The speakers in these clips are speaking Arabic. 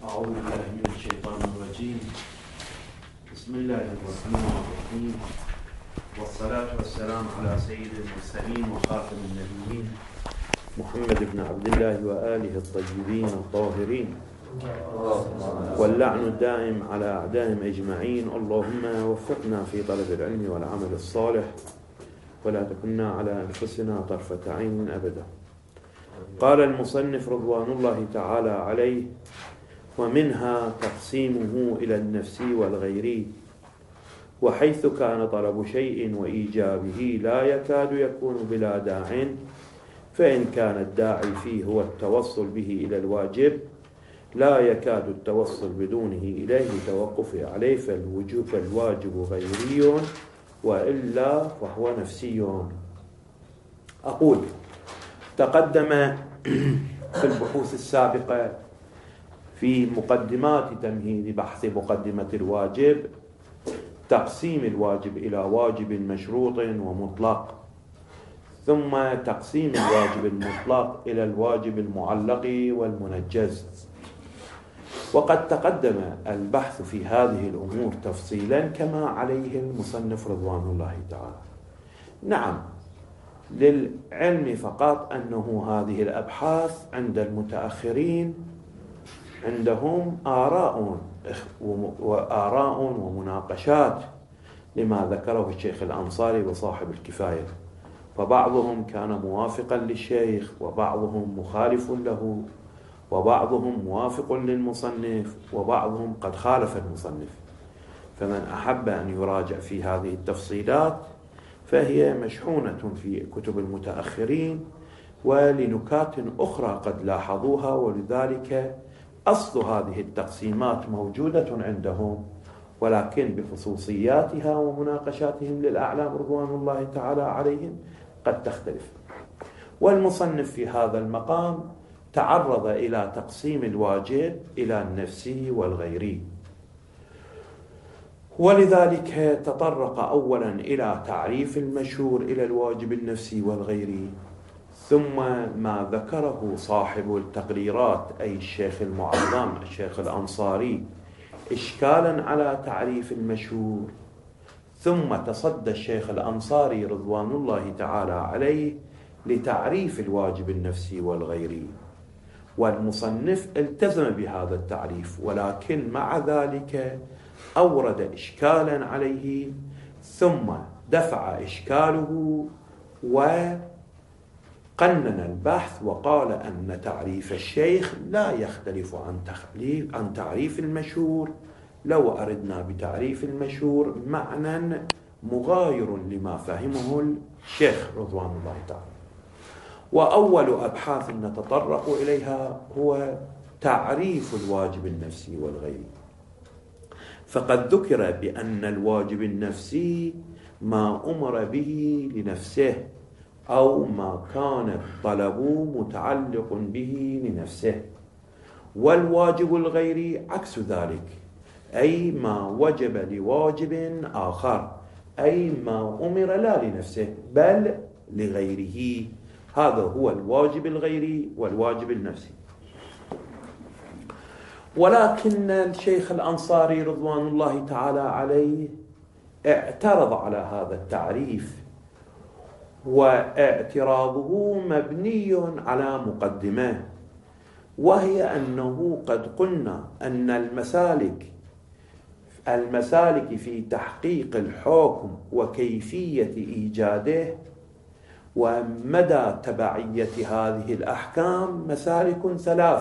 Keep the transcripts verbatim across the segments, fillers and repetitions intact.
أعوذ بالله من الشيطان الرجيم. بسم الله الرحمن الرحيم، والصلاة والسلام على سيد المرسلين وخاتم النبيين محمد بن عبد الله وآله الطيبين الطاهرين، واللعن الدائم على أعدائهم أجمعين. اللهم وفقنا في طلب العلم والعمل الصالح، ولا تكلنا على أنفسنا طرفة عين أبدا. قال المصنف رضوان الله تعالى عليه: ومنها تقسيمه إلى النفسي والغيري، وحيث كان طلب شيء وإيجابه لا يكاد يكون بلا داع، فإن كان الداعي فيه هو التوصل به إلى الواجب لا يكاد التوصل بدونه إليه توقف عليه، فالوجوب فالواجب غيري وإلا فهو نفسي. أقول تقدم في البحوث السابقة في مقدمات تمهيد بحث مقدمة الواجب تقسيم الواجب إلى واجب مشروط ومطلق، ثم تقسيم الواجب المطلق إلى الواجب المعلق والمنجز. وقد تقدم البحث في هذه الأمور تفصيلا كما عليه المصنف رضوان الله تعالى. نعم، للعلم فقط أنه هذه الأبحاث عند المتأخرين عندهم آراء وآراء ومناقشات لما ذكره الشيخ الأنصاري وصاحب الكفاية، فبعضهم كان موافقا للشيخ وبعضهم مخالف له، وبعضهم موافق للمصنف وبعضهم قد خالف المصنف. فمن أحب أن يراجع في هذه التفصيلات فهي مشحونة في كتب المتأخرين ولنكات أخرى قد لاحظوها، ولذلك أصل هذه التقسيمات موجودة عندهم، ولكن بخصوصياتها ومناقشاتهم للأعلام رضوان الله تعالى عليهم قد تختلف. والمصنف في هذا المقام تعرض إلى تقسيم الواجب إلى النفسي والغيري، ولذلك تطرق أولا إلى تعريف المشهور إلى الواجب النفسي والغيري، ثم ما ذكره صاحب التقريرات أي الشيخ المعظم الشيخ الأنصاري إشكالا على تعريف المشهور، ثم تصدى الشيخ الأنصاري رضوان الله تعالى عليه لتعريف الواجب النفسي والغيري، والمصنف التزم بهذا التعريف، ولكن مع ذلك أورد إشكالا عليه ثم دفع إشكاله وقنن البحث وقال أن تعريف الشيخ لا يختلف عن تخليف عن تعريف المشهور لو أردنا بتعريف المشهور معنى مغاير لما فهمه الشيخ رضوان الله تعالى. وأول أبحاث نتطرق إليها هو تعريف الواجب النفسي والغيري. فقد ذكر بأن الواجب النفسي ما أمر به لنفسه أو ما كان الطلب متعلق به لنفسه، والواجب الغيري عكس ذلك، أي ما وجب لواجب آخر، أي ما أمر لا لنفسه بل لغيره. هذا هو الواجب الغيري والواجب النفسي. ولكن الشيخ الأنصاري رضوان الله تعالى عليه اعترض على هذا التعريف، واعتراضه مبني على مقدمة، وهي أنه قد قلنا أن المسالك المسالك في تحقيق الحكم وكيفية إيجاده ومدى تبعية هذه الأحكام مسالك ثلاث.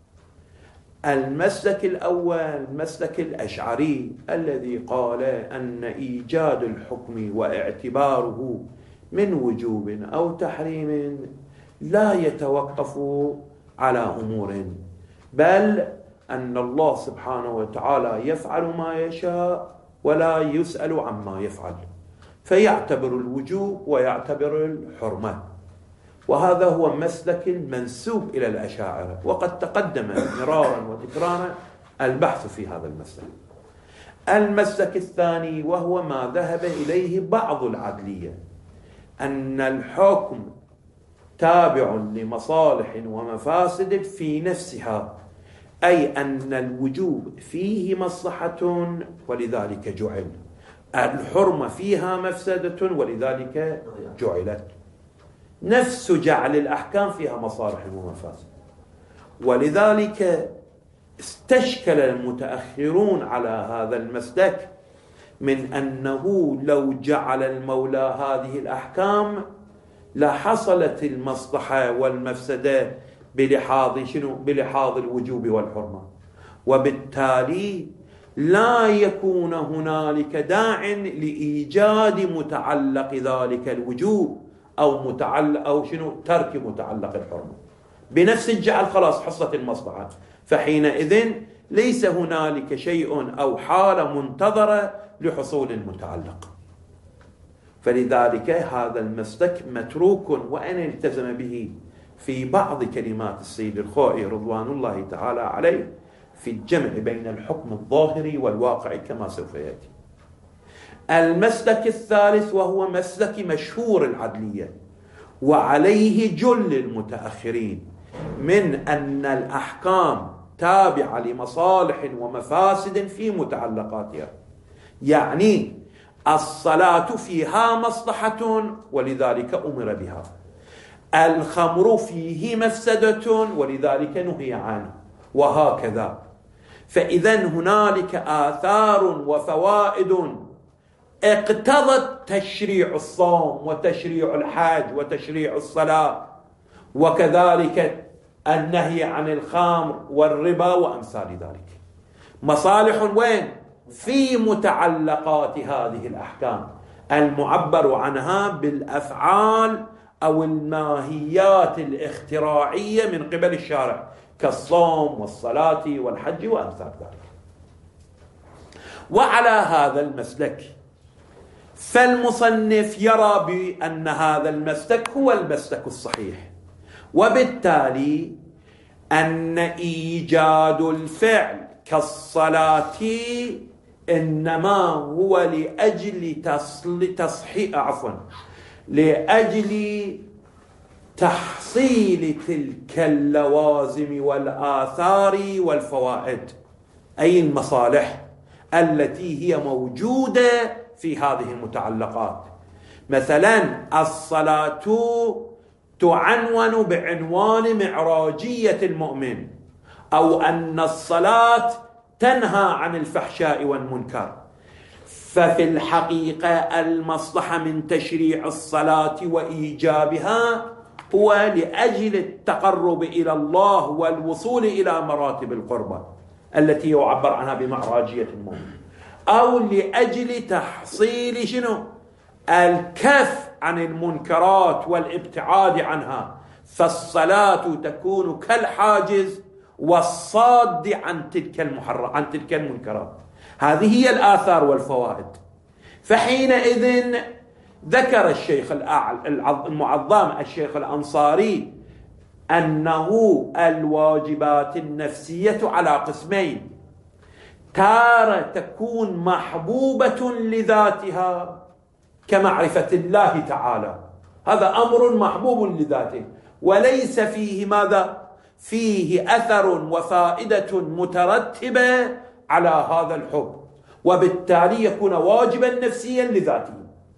المسلك الأول مسلك الأشعري الذي قال أن إيجاد الحكم واعتباره من وجوب أو تحريم لا يتوقف على أمور، بل أن الله سبحانه وتعالى يفعل ما يشاء ولا يسأل عما يفعل، فيعتبر الوجوب ويعتبر الحرمة. وهذا هو مسلك المنسوب إلى الأشاعرة، وقد تقدم مرارا وتكرارا البحث في هذا المسلك. المسلك الثاني وهو ما ذهب إليه بعض العدلية، أن الحكم تابع لمصالح ومفاسد في نفسها، أي أن الوجوب فيه مصلحة ولذلك جعل، الحرمة فيها مفسدة ولذلك جعلت. نفس جعل الأحكام فيها مصالح ومفاسد، ولذلك استشكل المتأخرون على هذا المسلك من أنه لو جعل المولى هذه الأحكام لحصلت المصلحة والمفسدة بلحاظ شنو؟ بلحاظ الوجوب والحرمة، وبالتالي لا يكون هنالك داع لإيجاد متعلق ذلك الوجوب أو متعلق أو شنو ترك متعلق الحرمة. بنفس الجعل خلاص حصلت المصلحة، فحينئذ ليس هنالك شيء أو حالة منتظرة لحصول المتعلق. فلذلك هذا المسلك متروك، وأن التزم به في بعض كلمات السيد الخوئي رضوان الله تعالى عليه في الجمع بين الحكم الظاهري والواقع كما سوف يأتي. المسلك الثالث وهو مسلك مشهور العدلية، وعليه جل المتأخرين، من أن الأحكام تابعة لمصالح ومفاسد في متعلقاتها. يعني الصلاة فيها مصلحة ولذلك أمر بها، الخمر فيه مفسدة ولذلك نهي عنه، وهكذا. فإذا هنالك آثار وفوائد اقتضت تشريع الصوم وتشريع الحج وتشريع الصلاة، وكذلك النهي عن الخمر والربا وأمثال ذلك. مصالح وين؟ في متعلقات هذه الأحكام المعبر عنها بالأفعال أو الماهيات الاختراعية من قبل الشارع، كالصوم والصلاة والحج وأمثال ذلك. وعلى هذا المسلك فالمصنف يرى بأن هذا المسلك هو المسلك الصحيح، وبالتالي أن إيجاد الفعل كالصلاة إنما هو لأجل تصحيح عفوا لأجل تحصيل تلك اللوازم والآثار والفوائد، أي المصالح التي هي موجودة في هذه المتعلقات. مثلا الصلاة تعنون بعنوان معراجية المؤمن، أو أن الصلاة تنهى عن الفحشاء والمنكر. ففي الحقيقة المصلحة من تشريع الصلاة وإيجابها هو لأجل التقرب إلى الله والوصول إلى مراتب القربة التي يعبر عنها بمعراجية المؤمن، أو لأجل تحصيل شنو؟ الكف عن المنكرات والابتعاد عنها. فالصلاة تكون كالحاجز والصاد عن تلك المحرم عن تلك المنكرات. هذه هي الآثار والفوائد. فحينئذ ذكر الشيخ المعظم الشيخ الأنصاري أنه الواجبات النفسية على قسمين: تارة تكون محبوبة لذاتها كمعرفة الله تعالى، هذا أمر محبوب لذاته وليس فيه ماذا؟ فيه أثر وفائدة مترتبة على هذا الحب، وبالتالي يكون واجبا نفسيا لذاته.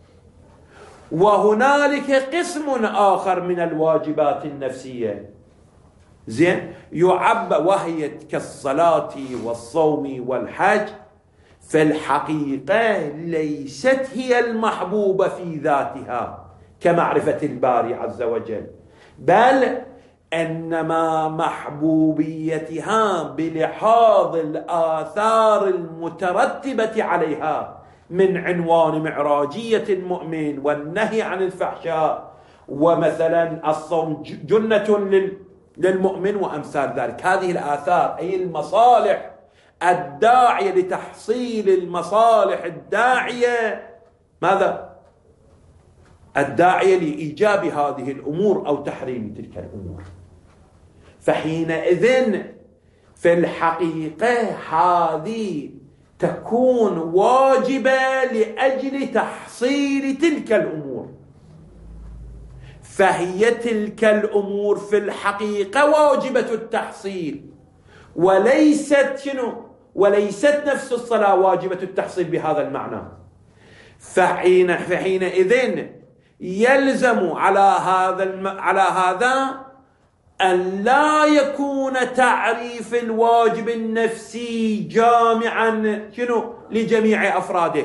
وهنالك قسم آخر من الواجبات النفسية زين يعبر، وهي كالصلاة والصوم والحج، في الحقيقة ليست هي المحبوبة في ذاتها كمعرفة الباري عز وجل، بل إنما محبوبيتها بلحاظ الآثار المترتبة عليها من عنوان معراجية المؤمن والنهي عن الفحشاء، ومثلا الصوم جنة للمؤمن وأمثال ذلك. هذه الآثار أي المصالح الداعية لتحصيل المصالح الداعية ماذا؟ الداعية لإيجاب هذه الأمور أو تحريم تلك الأمور. فحينئذ في الحقيقة هذه تكون واجبة لأجل تحصيل تلك الأمور، فهي تلك الأمور في الحقيقة واجبة التحصيل، وليست شنو؟ وليست نفس الصلاة واجبة التحصيل بهذا المعنى. فحين فحينئذ يلزم على هذا الم... على هذا أن لا يكون تعريف الواجب النفسي جامعا شنو؟ لجميع أفراده،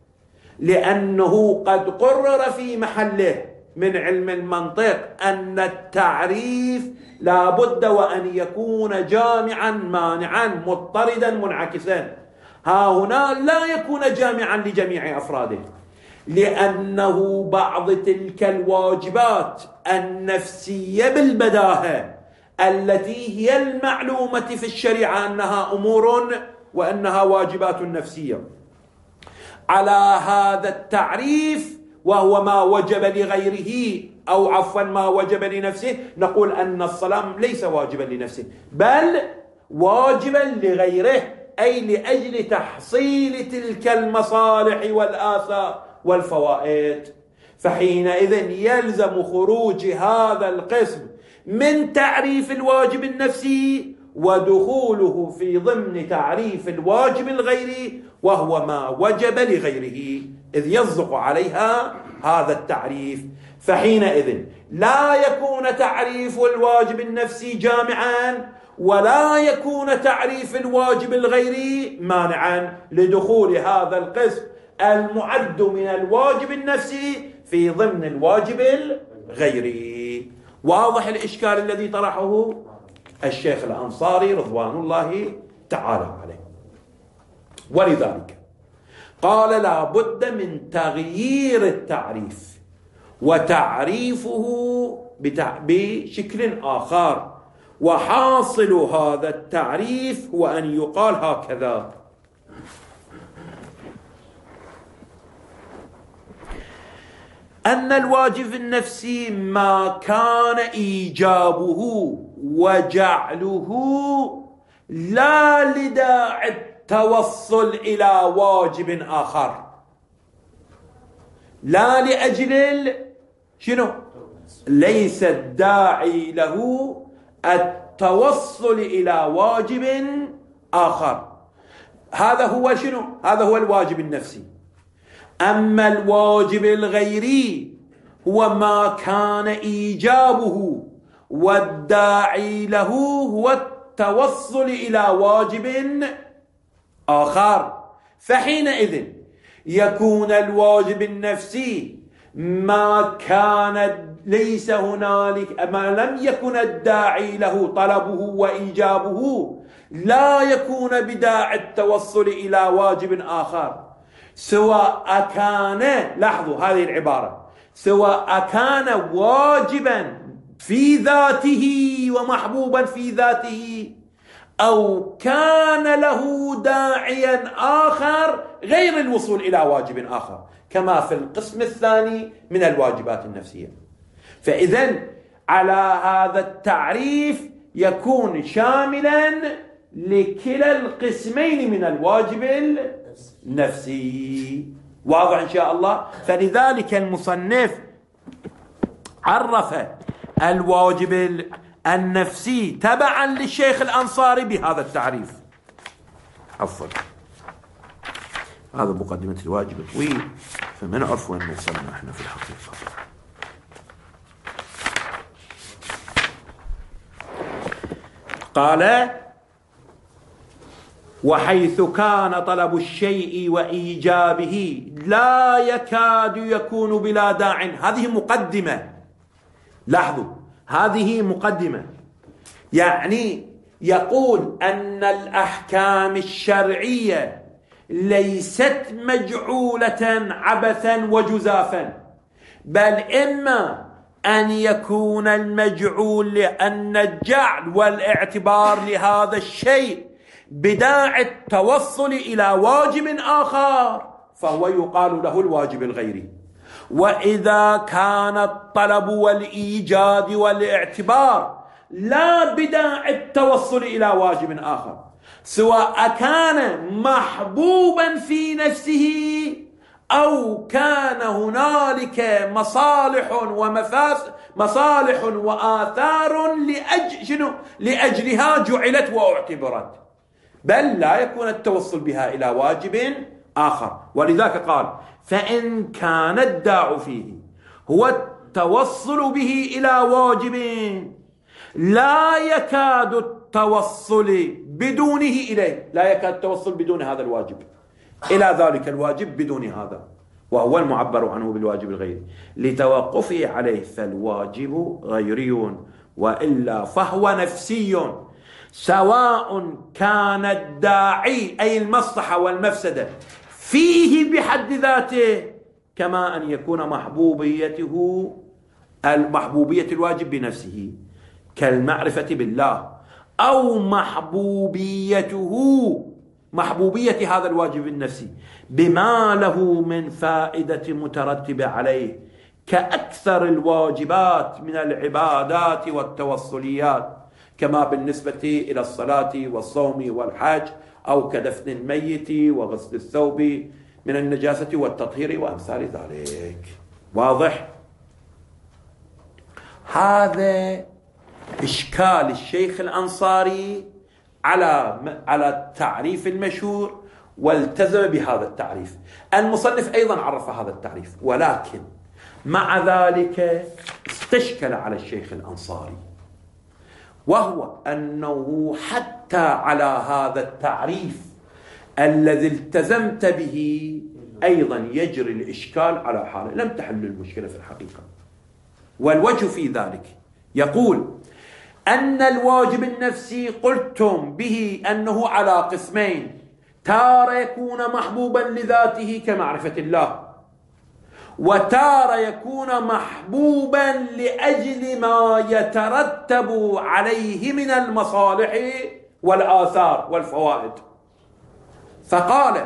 لأنه قد قرر في محله من علم المنطق أن التعريف لا بد وأن يكون جامعا مانعا مضطردا منعكسا. ها هنا لا يكون جامعا لجميع أفراده، لأنه بعض تلك الواجبات النفسية بالبداهة التي هي المعلومة في الشريعة أنها أمور وأنها واجبات نفسية، على هذا التعريف وهو ما وجب لغيره أو عفوا ما وجب لنفسه، نقول أن الصلاة ليس واجبا لنفسه بل واجبا لغيره، أي لأجل تحصيل تلك المصالح والآثار والفوائد. فحينئذ يلزم خروج هذا القسم من تعريف الواجب النفسي ودخوله في ضمن تعريف الواجب الغيري، وهو ما وجب لغيره، إذ يصدق عليها هذا التعريف. فحينئذ لا يكون تعريف الواجب النفسي جامعا، ولا يكون تعريف الواجب الغيري مانعا لدخول هذا القسم المعد من الواجب النفسي في ضمن الواجب الغيري. واضح الإشكال الذي طرحه الشيخ الأنصاري رضوان الله تعالى عليه. ولذلك قال لا بد من تغيير التعريف وتعريفه بشكل آخر، وحاصل هذا التعريف هو أن يقال هكذا: أن الواجب النفسي ما كان إيجابه وجعله لا لداعي التوصل إلى واجب آخر، لا لأجل شنو؟ ليس الداعي له التوصل إلى واجب آخر. هذا هو شنو؟ هذا هو الواجب النفسي. أما الواجب الغيري هو ما كان إيجابه والداعي له هو التوصل إلى واجب آخر. فحينئذ يكون الواجب النفسي ما كان ليس هنالك، ما لم يكن الداعي له طلبه وإيجابه، لا يكون بداعي التوصل إلى واجب آخر، سواء كان، لاحظوا هذه العبارة، سواء كان واجبا في ذاته ومحبوبا في ذاته، أو كان له داعيا آخر غير الوصول إلى واجب آخر، كما في القسم الثاني من الواجبات النفسية. فإذن على هذا التعريف يكون شاملا لكلا القسمين من الواجب النفسي. واضح إن شاء الله؟ فلذلك المصنف عرف الواجب النفسي تبعا للشيخ الأنصاري بهذا التعريف. عفوا، هذا مقدمة الواجب طويل، فما نعرف وين وصلنا احنا في الحقيقة. قال: وحيث كان طلب الشيء وإيجابه لا يكاد يكون بلا داع. هذه مقدمة، لاحظوا هذه مقدمة، يعني يقول أن الأحكام الشرعية ليست مجعولة عبثا وجزافا، بل إما أن يكون المجعول لأن الجعل والاعتبار لهذا الشيء بداعي التوصل إلى واجب آخر فهو يقال له الواجب الغيري. وإذا كان الطلب والإيجاد والاعتبار لا بداعي التوصل إلى واجب آخر، سواء كان محبوبا في نفسه أو كان هنالك مصالح ومفاسد مصالح وآثار لأجل لأجلها جعلت وأعتبرت، بل لا يكون التوصل بها إلى واجب آخر. ولذلك قال: فإن كان الداع فيه هو التوصل به إلى واجب لا يكاد التوصل بدونه إليه، لا يكاد التوصل بدون هذا الواجب إلى ذلك الواجب بدون هذا، وهو المعبر عنه بالواجب الغيري، لتوقفه عليه، فالواجب غيري وإلا فهو نفسي، سواء كان الداعي أي المصلحة والمفسدة فيه بحد ذاته، كما أن يكون محبوبيته المحبوبية الواجب بنفسه كالمعرفة بالله، أو محبوبيته محبوبية هذا الواجب النفسي بما له من فائدة مترتبة عليه كأكثر الواجبات من العبادات والتوصليات، كما بالنسبة إلى الصلاة والصوم والحج، أو كدفن الميت وغسل الثوب من النجاسة والتطهير وأمثال ذلك. واضح؟ هذا إشكال الشيخ الأنصاري على على التعريف المشهور، والتزم بهذا التعريف. المصنف أيضا عرف هذا التعريف، ولكن مع ذلك استشكل على الشيخ الأنصاري، وهو أنه حتى على هذا التعريف الذي التزمت به أيضا يجري الإشكال على حاله، لم تحل المشكلة في الحقيقة. والوجه في ذلك يقول أن الواجب النفسي قلتم به أنه على قسمين: تارة يكون محبوبا لذاته كمعرفة الله، وتارة يكون محبوبا لأجل ما يترتب عليه من المصالح والآثار والفوائد. فقال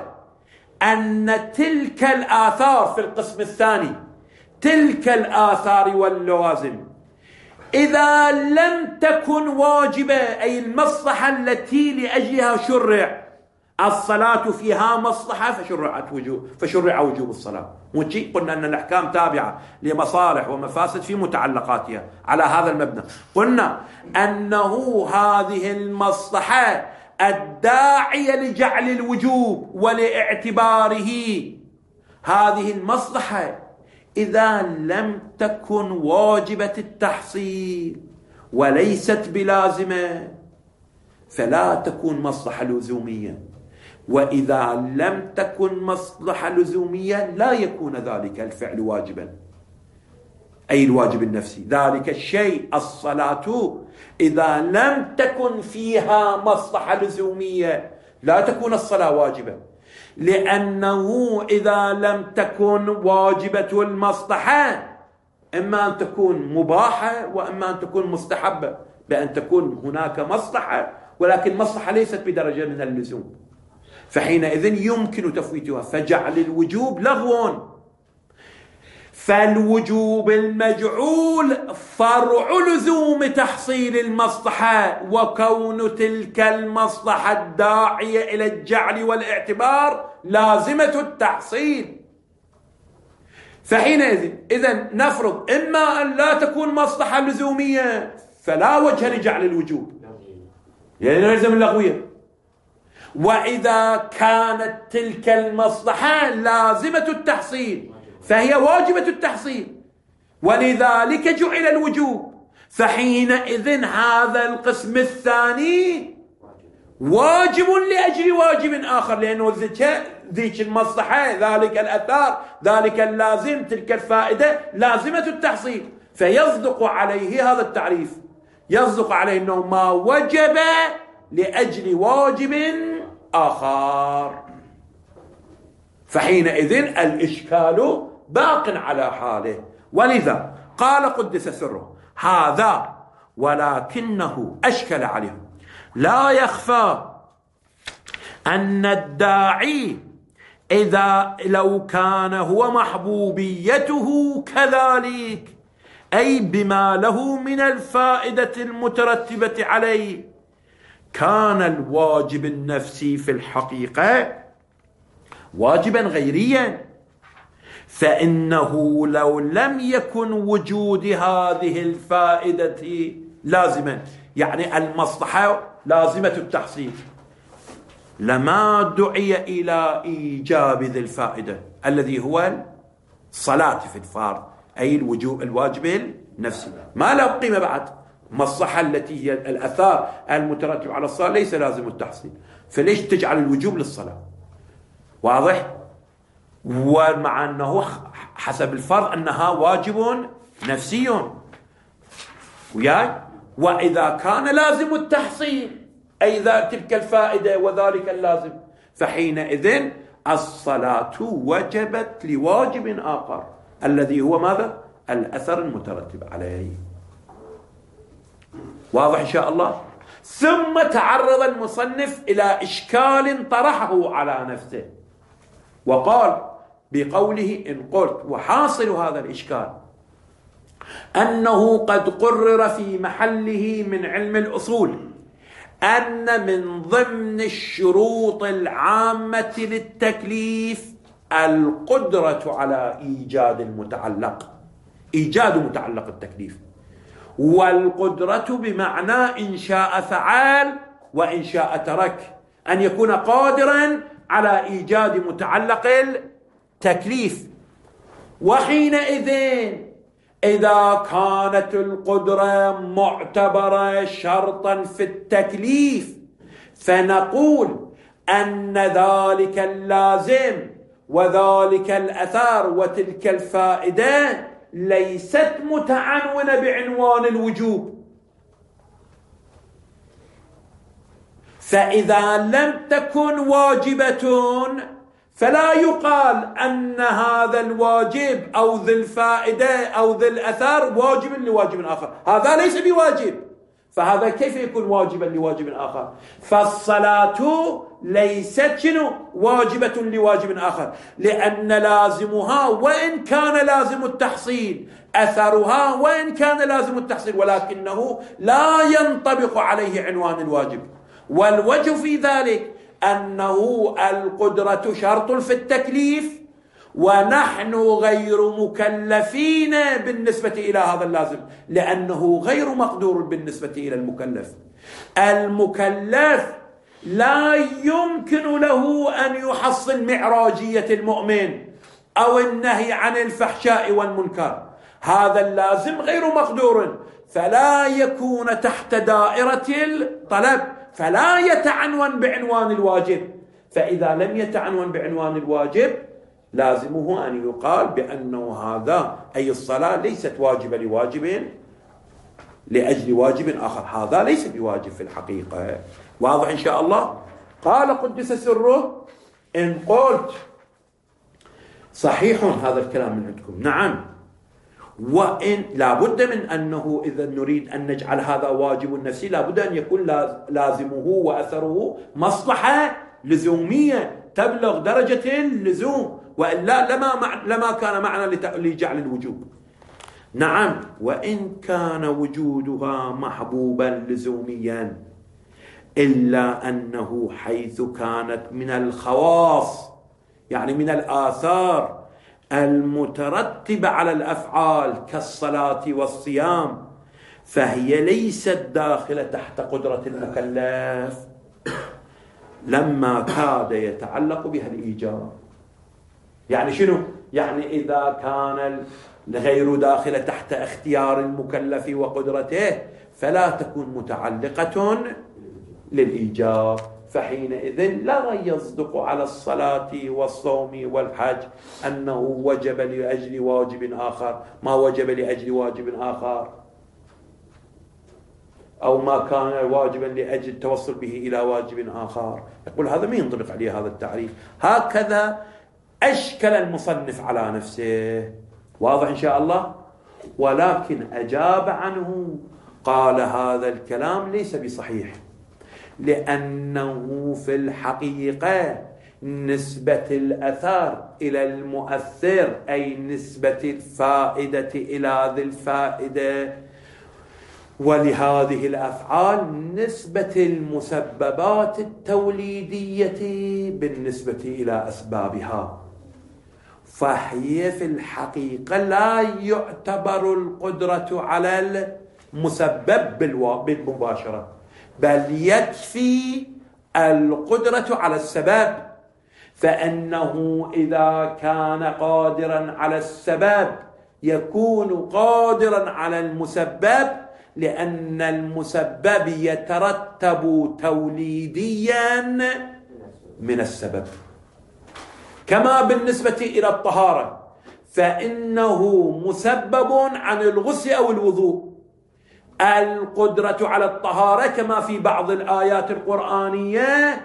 أن تلك الآثار في القسم الثاني، تلك الآثار واللوازم، إذا لم تكن واجبة، أي المصلحة التي لأجلها شرع، الصلاة فيها مصلحة فشرعت وجوب فشرع وجوب الصلاة، وشي قلنا أن الأحكام تابعة لمصالح ومفاسد في متعلقاتها. على هذا المبنى قلنا أنه هذه المصلحة الداعية لجعل الوجوب ولاعتباره، هذه المصلحة إذا لم تكن واجبة التحصيل وليست بلازمة فلا تكون مصلحة لزومية، وإذا لم تكن مصلحة لزومية لا يكون ذلك الفعل واجبا، أي الواجب النفسي. ذلك الشيء الصلاة إذا لم تكن فيها مصلحة لزومية لا تكون الصلاة واجبة، لأنه إذا لم تكن واجبة المصلحة إما أن تكون مباحة وإما أن تكون مستحبة، بأن تكون هناك مصلحة ولكن مصلحة ليست بدرجة من اللزوم، فحينئذ يمكن تفويتها، فجعل الوجوب لغو. فالوجوب المجعول فرع لزوم تحصيل المصلحة، وكون تلك المصلحة الداعية إلى الجعل والاعتبار لازمة التحصيل. فحينئذ إذن نفرض إما أن لا تكون مصلحة لزومية فلا وجه لجعل الوجوب، يعني نلزم اللغوية، وإذا كانت تلك المصلحة لازمة التحصيل فهي واجبة التحصيل، ولذلك جعل الوجوب. فحينئذ هذا القسم الثاني واجب لأجل واجب آخر، لأنه ذيك المصلحة، ذلك الأثار، ذلك اللازم، تلك الفائدة لازمة التحصيل، فيصدق عليه هذا التعريف، يصدق عليه أنه ما وجب لأجل واجب آخر. فحينئذ الإشكال باق على حاله. ولذا قال قدس سره: هذا ولكنه أشكل عليه، لا يخفى أن الداعي إذا لو كان هو محبوبيته كذلك، أي بما له من الفائدة المترتبة عليه، كان الواجب النفسي في الحقيقة واجبا غيريا، فإنه لو لم يكن وجود هذه الفائدة لازما، يعني المصلحة لازمة التحصيل، لما دعي إلى إيجاب ذي الفائدة الذي هو الصلاة في الفرض، أي الوجوب الواجب النفسي، ما له قيمة بعد. مصلحة التي هي الأثار المترتب على الصلاة ليس لازم التحصيل، فليش تجعل الوجوب للصلاة؟ واضح؟ ومع أنه حسب الفرض أنها واجب نفسي وياي، وإذا كان لازم التحصيل أي ذا تلك الفائدة وذلك اللازم، فحينئذ الصلاة وجبت لواجب آخر الذي هو ماذا؟ الأثر المترتب عليه. واضح إن شاء الله؟ ثم تعرض المصنف إلى إشكال طرحه على نفسه، وقال بقوله إن قلت، وحاصل هذا الإشكال أنه قد قرر في محله من علم الأصول أن من ضمن الشروط العامة للتكليف القدرة على إيجاد المتعلق، إيجاد متعلق التكليف، والقدرة بمعنى إن شاء فعل وإن شاء ترك، أن يكون قادرا على إيجاد متعلق التكليف. وحينئذ إذا كانت القدرة معتبرة شرطا في التكليف، فنقول أن ذلك اللازم وذلك الأثر وتلك الفائدة ليست متعنونة بعنوان الوجوب، فإذا لم تكن واجبة فلا يقال أن هذا الواجب أو ذي الفائدة أو ذي الأثر واجب لواجب آخر، هذا ليس بواجب، فهذا كيف يكون واجبا لواجب آخر؟ فالصلاة ليست شنو؟ واجبة لواجب آخر، لأن لازمها وإن كان لازم التحصيل، أثرها وإن كان لازم التحصيل، ولكنه لا ينطبق عليه عنوان الواجب. والوجه في ذلك أنه القدرة شرط في التكليف، ونحن غير مكلفين بالنسبة إلى هذا اللازم، لأنه غير مقدور بالنسبة إلى المكلف. المكلف لا يمكن له أن يحصل معراجية المؤمن أو النهي عن الفحشاء والمنكر، هذا اللازم غير مقدور، فلا يكون تحت دائرة الطلب، فلا يتعنون بعنوان الواجب. فإذا لم يتعنون بعنوان الواجب لازمه أن يقال بأنه هذا أي الصلاة ليست واجبة لواجب لأجل واجب آخر، هذا ليس بواجب في الحقيقة. واضح إن شاء الله؟ قال قدس سره إن قلت صحيح هذا الكلام من عندكم، نعم، وإن لابد من أنه إذا نريد أن نجعل هذا واجب نفسي لابد أن يكون لازمه وأثره مصلحة لزومية تبلغ درجة اللزوم، وإلا لما, مع لما كان معنى لجعل الوجوب. نعم، وإن كان وجودها محبوبا لزوميا، إلا أنه حيث كانت من الخواص، يعني من الآثار المترتبة على الأفعال كالصلاة والصيام، فهي ليست داخلة تحت قدرة المكلف لما كاد يتعلق بها الإيجاب. يعني شنو؟ يعني إذا كان غير داخلة تحت اختيار المكلف وقدرته فلا تكون متعلقة للإيجاب، فحينئذ لا يصدق على الصلاة والصوم والحج أنه وجب لأجل واجب آخر ما وجب لأجل واجب آخر، أو ما كان واجبا لأجل التوصل به إلى واجب آخر. يقول هذا ما ينطبق عليه هذا التعريف. هكذا أشكل المصنف على نفسه. واضح إن شاء الله؟ ولكن أجاب عنه، قال هذا الكلام ليس بصحيح، لأنه في الحقيقة نسبة الأثر إلى المؤثر، أي نسبة الفائدة إلى ذي الفائدة، ولهذه الأفعال نسبة المسببات التوليدية بالنسبة إلى أسبابها. فهي في الحقيقة لا يعتبر القدرة على المسبب بالمباشرة، بل يكفي القدرة على السبب. فإنه إذا كان قادرا على السبب يكون قادرا على المسبب، لأن المسبب يترتب توليديا من السبب. كما بالنسبة إلى الطهارة، فإنه مسبب عن الغسل أو الوضوء. القدرة على الطهارة كما في بعض الآيات القرآنية،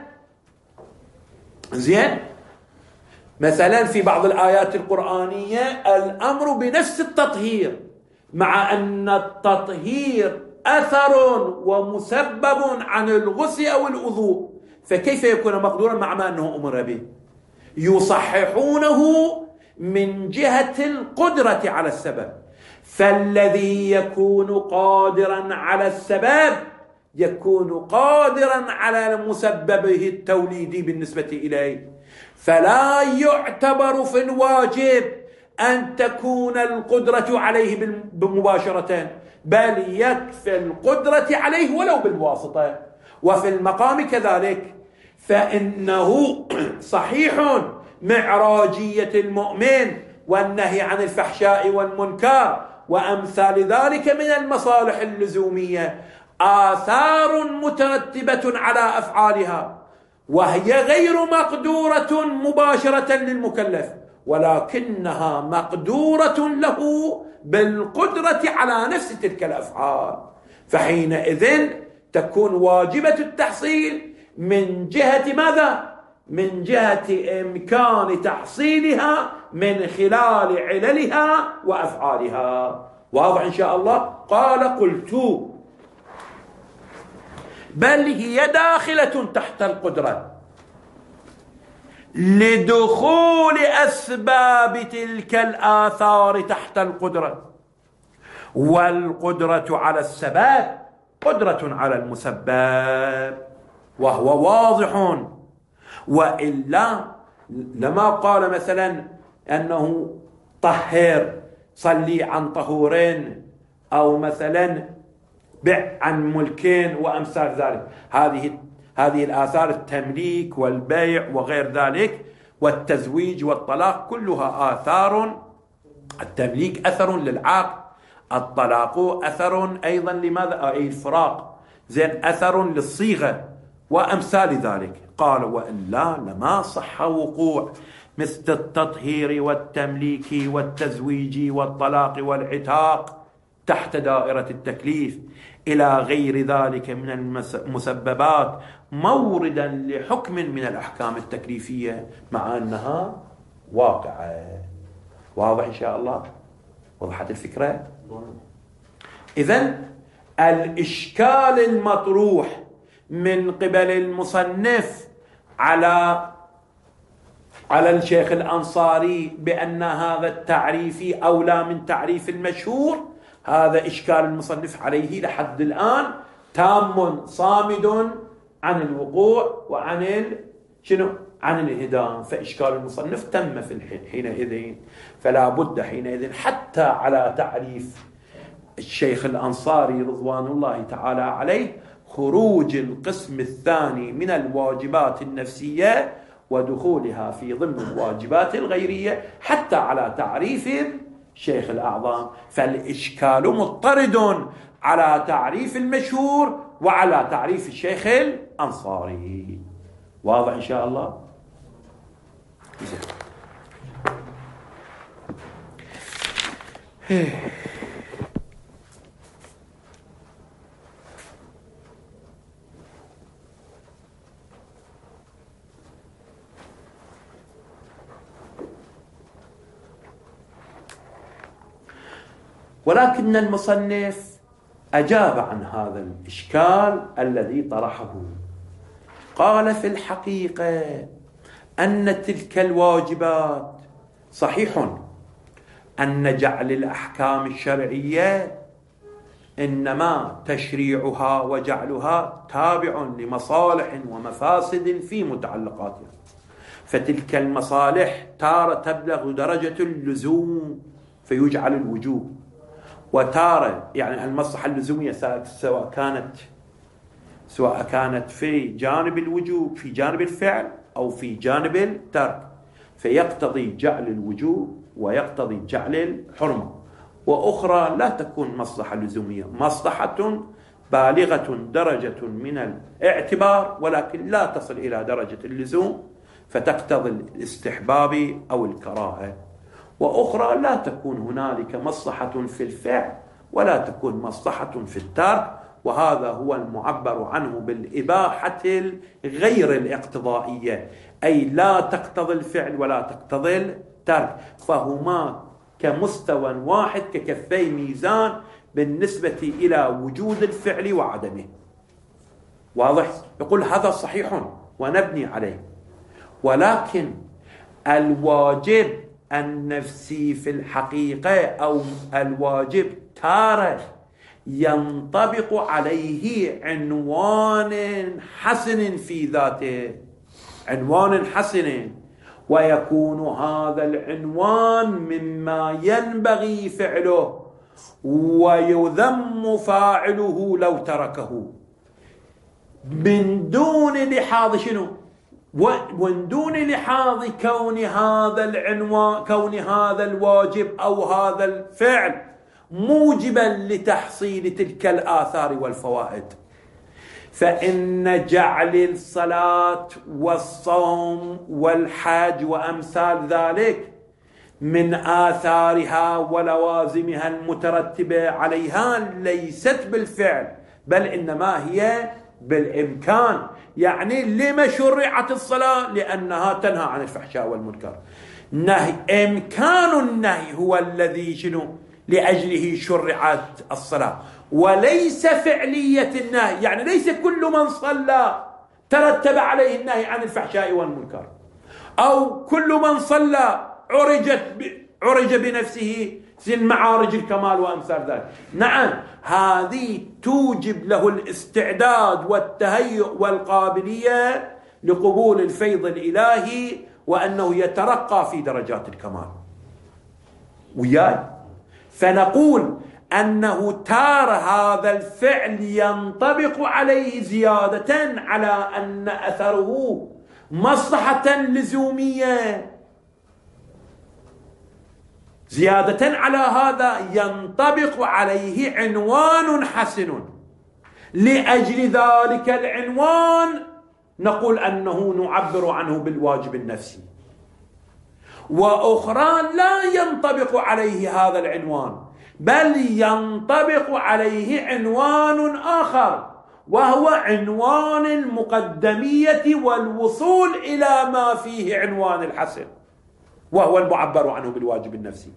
زين، مثلا في بعض الآيات القرآنية الأمر بنفس التطهير، مع أن التطهير أثر ومسبب عن الغسل أو الوضوء، فكيف يكون مقدورا مع ما أنه أمر به؟ يصححونه من جهة القدرة على السبب. فالذي يكون قادرا على السبب يكون قادرا على مسببه التوليدي بالنسبة إليه، فلا يعتبر في الواجب أن تكون القدرة عليه بمباشرة، بل يكفي القدرة عليه ولو بالواسطة. وفي المقام كذلك، فإنه صحيح معراجية المؤمن والنهي عن الفحشاء والمنكر وأمثال ذلك من المصالح اللزومية آثار مترتبة على أفعالها، وهي غير مقدورة مباشرة للمكلف، ولكنها مقدورة له بالقدرة على نفس تلك الأفعال. فحينئذ تكون واجبة التحصيل من جهة ماذا؟ من جهة إمكان تحصيلها من خلال عللها وأفعالها. واضح إن شاء الله؟ قال قلت بل هي داخلة تحت القدرة لدخول أسباب تلك الآثار تحت القدرة، والقدرة على السبب قدرة على المسبب، وهو واضح. وإلا لما قال مثلا أنه طهر، صلي عن طهورين، أو مثلا بع عن ملكين وأمثال ذلك. هذه هذه الآثار التمليك والبيع وغير ذلك والتزويج والطلاق كلها آثار. التمليك أثر للعاقل، الطلاق أثر أيضا لماذا؟ أي الفراق، زين، أثر للصيغة وأمثال ذلك. قال وإلا لما صح وقوع مثل التطهير والتمليك والتزويج والطلاق والعتاق تحت دائرة التكليف إلى غير ذلك من المسببات موردا لحكم من الأحكام التكليفية، مع أنها واقعة. واضح إن شاء الله؟ وضحت الفكرة؟ إذن الإشكال المطروح من قبل المصنف على على الشيخ الأنصاري بأن هذا التعريف أولى من تعريف المشهور، هذا إشكال المصنف عليه لحد الآن تام صامد عن الوقوع وعن ال... شنو؟ عن الانهدام. فإشكال المصنف تم في الحين حينئذ، فلا بد حينئذ حتى على تعريف الشيخ الأنصاري رضوان الله تعالى عليه خروج القسم الثاني من الواجبات النفسية ودخولها في ضمن الواجبات الغيرية حتى على تعريف الشيخ الأعظم. فالإشكال مضطرد على تعريف المشهور وعلى تعريف الشيخ الأنصاري. واضح إن شاء الله؟ ولكن المصنف أجاب عن هذا الإشكال الذي طرحه. قال في الحقيقة أن تلك الواجبات صحيح أن جعل الأحكام الشرعية إنما تشريعها وجعلها تابع لمصالح ومفاسد في متعلقاتها، فتلك المصالح تارة تبلغ درجة اللزوم فيجعل الوجوب، وتارة يعني المصلحة اللزومية سواء كانت سواء كانت في جانب الوجوب في جانب الفعل أو في جانب الترك، فيقتضي جعل الوجوب ويقتضي جعل الحرمة. وأخرى لا تكون مصلحة لزومية، مصلحة بالغة درجة من الاعتبار ولكن لا تصل إلى درجة اللزوم فتقتضي الاستحباب أو الكراهة. وأخرى لا تكون هنالك مصلحة في الفعل ولا تكون مصلحة في الترك، وهذا هو المعبر عنه بالإباحة غير الاقتضائية، أي لا تقتضي الفعل ولا تقتضي الترك، فهما كمستوى واحد ككفي ميزان بالنسبة إلى وجود الفعل وعدمه. واضح؟ يقول هذا صحيح ونبني عليه، ولكن الواجب النفسي في الحقيقة أو الواجب تارة ينطبق عليه عنوان حسن في ذاته، عنوان حسن، ويكون هذا العنوان مما ينبغي فعله ويذم فاعله لو تركه من دون لحاظ شنو؟ ومن دون لحاظ كون هذا العنوان كون هذا الواجب أو هذا الفعل موجبا لتحصيل تلك الآثار والفوائد. فإن جعل الصلاة والصوم والحج وأمثال ذلك من آثارها ولوازمها المترتبة عليها ليست بالفعل بل إنما هي بالإمكان. يعني لما شرعت الصلاة؟ لأنها تنهى عن الفحشاء والمنكر. نهي إمكان النهي هو الذي شنو لأجله شرعت الصلاة، وليس فعلية النهي. يعني ليس كل من صلى ترتب عليه النهي عن الفحشاء والمنكر، أو كل من صلى عرجت ب... عرج بنفسه في معارج الكمال وأمثال ذلك. نعم هذه توجب له الاستعداد والتهيؤ والقابلية لقبول الفيض الإلهي وأنه يترقى في درجات الكمال وياي. فنقول أنه تار هذا الفعل ينطبق عليه زيادة على أن أثره مصلحة لزومية، زيادة على هذا ينطبق عليه عنوان حسن. لأجل ذلك العنوان نقول أنه نعبر عنه بالواجب النفسي. وأخرى لا ينطبق عليه هذا العنوان بل ينطبق عليه عنوان آخر، وهو عنوان المقدمية والوصول إلى ما فيه عنوان الحسن، وهو المعبر عنه بالواجب النفسي.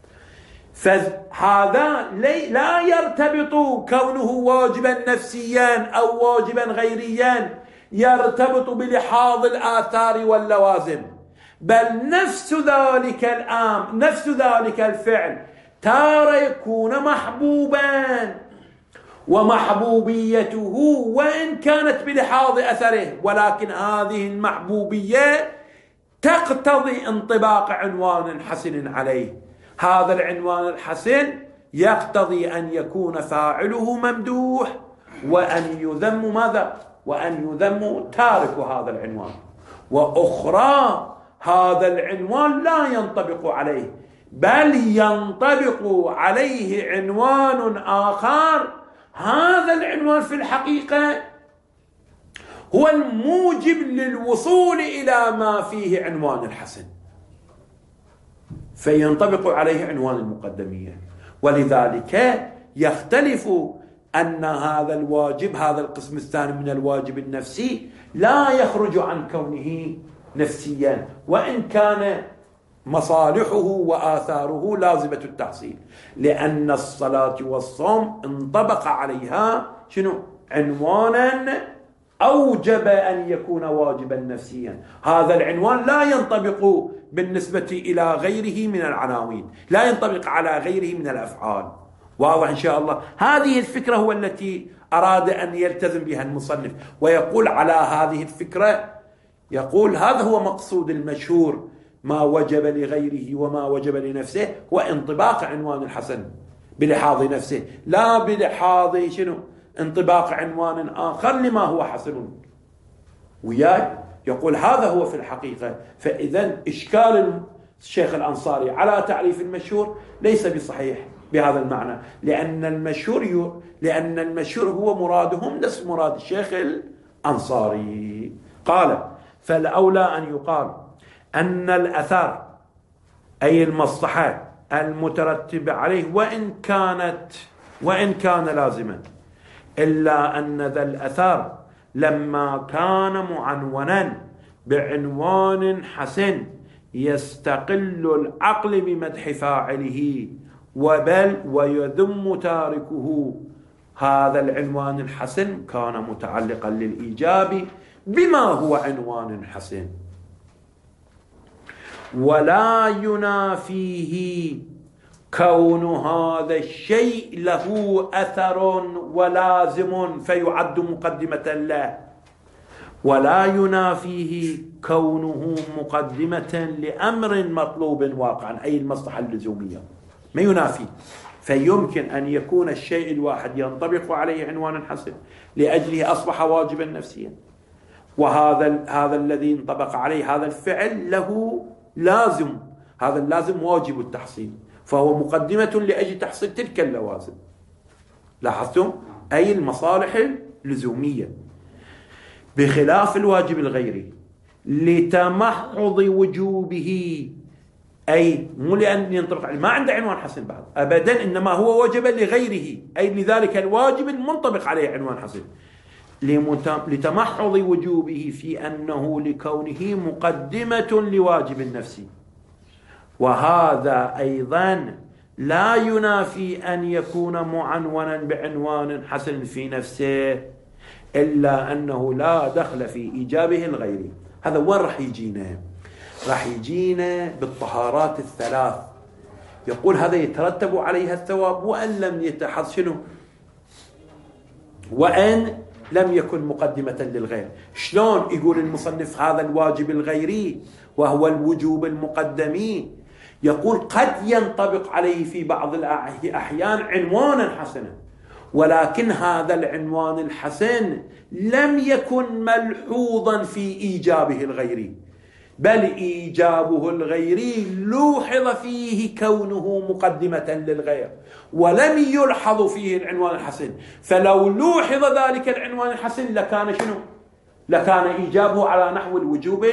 فهذا لا يرتبط كونه واجبا نفسيا أو واجبا غيريا، يرتبط بلحاظ الآثار واللوازم، بل نفس ذلك الآم نفس ذلك الفعل تارة يكون محبوبا، ومحبوبيته وإن كانت بلحاظ أثره، ولكن هذه المحبوبية تقتضي انطباق عنوان حسن عليه. هذا العنوان الحسن يقتضي أن يكون فاعله ممدوح وأن يذم ماذا؟ وأن يذم تارك هذا العنوان. وأخرى هذا العنوان لا ينطبق عليه بل ينطبق عليه عنوان آخر. هذا العنوان في الحقيقة هو الموجب للوصول إلى ما فيه عنوان الحسن، فينطبق عليه عنوان المقدمية. ولذلك يختلف أن هذا الواجب هذا القسم الثاني من الواجب النفسي لا يخرج عن كونه نفسيا، وإن كان مصالحه وآثاره لازمة التحصيل، لأن الصلاة والصوم انطبق عليها شنو؟ عنوانا أوجب أن يكون واجبا نفسيا. هذا العنوان لا ينطبق بالنسبة إلى غيره من العناوين، لا ينطبق على غيره من الأفعال. واضح إن شاء الله؟ هذه الفكرة هو التي أراد أن يلتزم بها المصنف، ويقول على هذه الفكرة يقول هذا هو مقصود المشهور، ما وجب لغيره وما وجب لنفسه هو انطباق عنوان الحسن بلحاظ نفسه، لا بلحاظ شنو انطباق عنوان آخر لما هو حسن وياي. يقول هذا هو في الحقيقة. فإذا إشكال الشيخ الأنصاري على تعريف المشهور ليس بصحيح بهذا المعنى، لأن المشهور لأن المشهور هو مرادهم ليس مراد الشيخ الأنصاري. قال فالأولى أن يقال أن الأثر أي المصلحة المترتبة عليه وإن كانت وإن كان لازما، إلا أن ذا الأثر لما كان معنونا بعنوان حسن يستقل العقل بمدح فاعله وبل ويذم تاركه، هذا العنوان الحسن كان متعلقا للإيجاب بما هو عنوان حسن، ولا ينافيه كون هذا الشيء له أثر ولازم فيعد مقدمة له، ولا ينافيه كونه مقدمة لأمر مطلوب واقعا أي المصلحة اللزومية، ما ينافي. فيمكن أن يكون الشيء الواحد ينطبق عليه عنوان حسن لأجله أصبح واجبا نفسيا، وهذا هذا الذي انطبق عليه هذا الفعل له لازم، هذا اللازم واجب التحصيل، فهو مقدمة لأجل تحصيل تلك اللوازم. لاحظتم؟ أي المصالح اللزومية، بخلاف الواجب الغيري لتمحض وجوبه، أي مو لأن ينطبق عليه، ما عنده عنوان حسن بعد أبدا، إنما هو وجب لغيره، أي لذلك الواجب المنطبق عليه عنوان حسن، لتمحض وجوبه في أنه لكونه مقدمة لواجب النفس. وهذا أيضا لا ينافي أن يكون معنونا بعنوان حسن في نفسه، إلا أنه لا دخل في إيجابه الغيري. هذا وين راح يجينا؟ راح يجينا بالطهارات الثلاث. يقول هذا يترتب عليها الثواب وأن لم يتحص شنو؟ وأن لم يكن مقدمة للغير. شلون يقول المصنف هذا الواجب الغيري وهو الوجوب المقدمي؟ يقول قد ينطبق عليه في بعض الأحيان عنوانا حسنا، ولكن هذا العنوان الحسن لم يكن ملحوظا في إيجابه الغيري، بل إيجابه الغيري لوحظ فيه كونه مقدمة للغير ولم يلحظ فيه العنوان الحسن. فلو لوحظ ذلك العنوان الحسن لكان شنو؟ لكان إيجابه على نحو الوجوب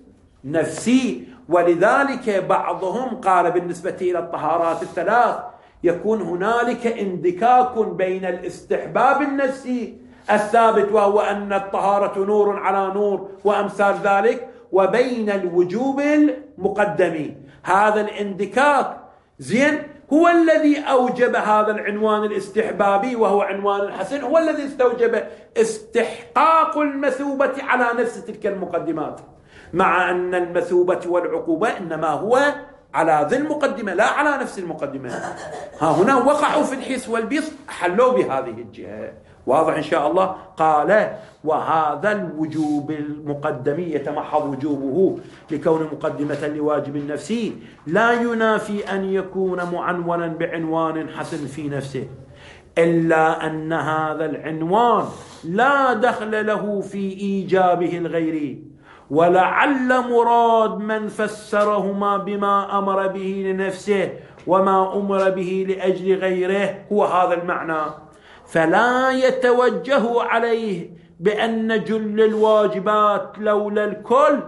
النفسي. ولذلك بعضهم قال بالنسبة إلى الطهارات الثلاث يكون هنالك اندكاك بين الاستحباب النفسي الثابت وهو أن الطهارة نور على نور وأمثال ذلك، وبين الوجوب المقدم. هذا الاندكاك زين هو الذي أوجب هذا العنوان الاستحبابي وهو عنوان الحسن، هو الذي استوجب استحقاق المثوبة على نفس تلك المقدمات، مع أن المثوبة والعقوبة إنما هو على ذي المقدمة لا على نفس المقدمة. ها هنا وقعوا في الحس والبيص، حلوا بهذه الجهة. واضح إن شاء الله. قال وهذا الوجوب المقدم يتمحض وجوبه لكون مقدمة لواجب النفسي لا ينافي أن يكون معنونا بعنوان حسن في نفسه، إلا أن هذا العنوان لا دخل له في إيجابه الغيري، ولعل مراد من فسرهما بما أمر به لنفسه وما أمر به لأجل غيره هو هذا المعنى، فلا يتوجه عليه بأن جل الواجبات لولا الكل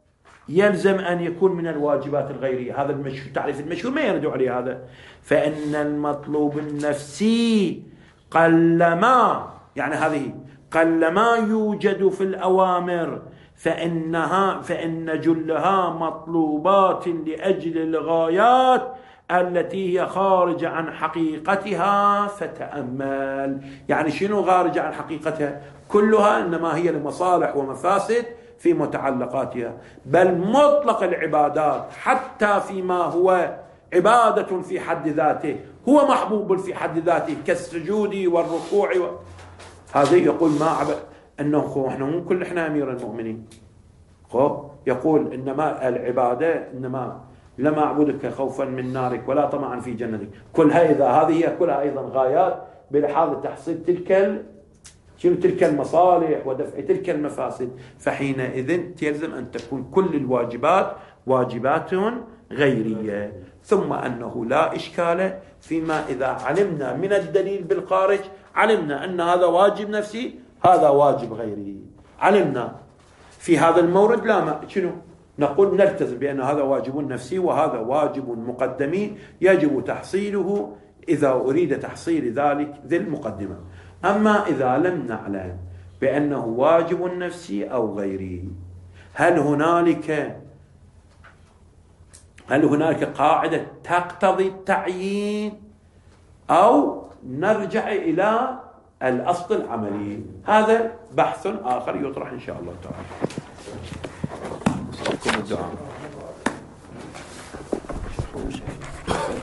يلزم أن يكون من الواجبات الغيرية. هذا المشهور، تعريف المشهور ما يرد عليه هذا. فإن المطلوب النفسي قلما، يعني هذه قلما يوجد في الأوامر، فإنها فإن جلها مطلوبات لأجل الغايات التي هي خارجة عن حقيقتها. فتأمل، يعني شنو خارجة عن حقيقتها؟ كلها إنما هي لمصالح ومفاسد في متعلقاتها، بل مطلق العبادات حتى فيما هو عبادة في حد ذاته هو محبوب في حد ذاته كالسجود والركوع و... هذا يقول ما عبد أنه احنا مو كل احنا أمير المؤمنين، يقول إنما العبادة إنما لما أعبدك خوفا من نارك ولا طمعا في جنتك، كلها إذا هذه هي كلها أيضا غايات بلحاظ تحصيل تلك شنو تلك المصالح ودفع تلك المفاسد، فحينئذ تلزم أن تكون كل الواجبات واجبات غيرية. ثم أنه لا إشكال فيما إذا علمنا من الدليل بالخارج، علمنا أن هذا واجب نفسي هذا واجب غيري، علمنا في هذا المورد لا ما شنو نقول نلتزم بأن هذا واجب نفسي وهذا واجب مقدمي يجب تحصيله إذا أريد تحصيل ذلك ذي المقدمة. أما إذا لم نعلم بأنه واجب نفسي أو غيري، هل هنالك هل هنالك قاعدة تقتضي التعيين أو نرجع إلى الأصل العملي؟ هذا بحث آخر يطرح إن شاء الله تعالى.